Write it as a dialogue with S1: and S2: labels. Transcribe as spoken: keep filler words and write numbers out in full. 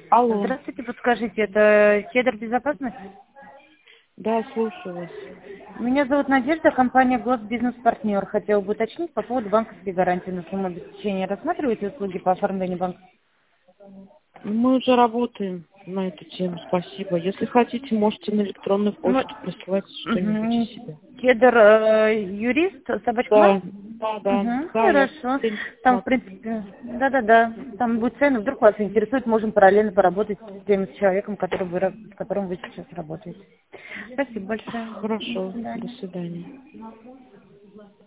S1: Алло.
S2: Здравствуйте, подскажите, это Кедр Безопасность?
S1: Да, слушаю вас.
S2: Меня зовут Надежда, компания Госбизнес-партнер. Хотела бы уточнить по поводу банковской гарантии на сумму обеспечения. Рассматриваете услуги по оформлению банка?
S1: Мы уже работаем на эту тему, спасибо. Если хотите, можете на электронную
S2: Ну,
S1: почту присылать что-нибудь
S2: мгм.
S1: из себя.
S2: Кедр э, юрист, собачка Май?
S1: Да, да, да,
S2: Угу,
S1: да, я
S2: хорошо.
S1: фильм
S2: Там, в
S1: смотрю.
S2: принципе, да-да-да, там будет цены. Вдруг вас интересует, можем параллельно поработать с тем человеком, который вы, ра- с которым вы сейчас работаете. Спасибо большое. До
S1: Хорошо, до
S2: свидания.
S1: свидания.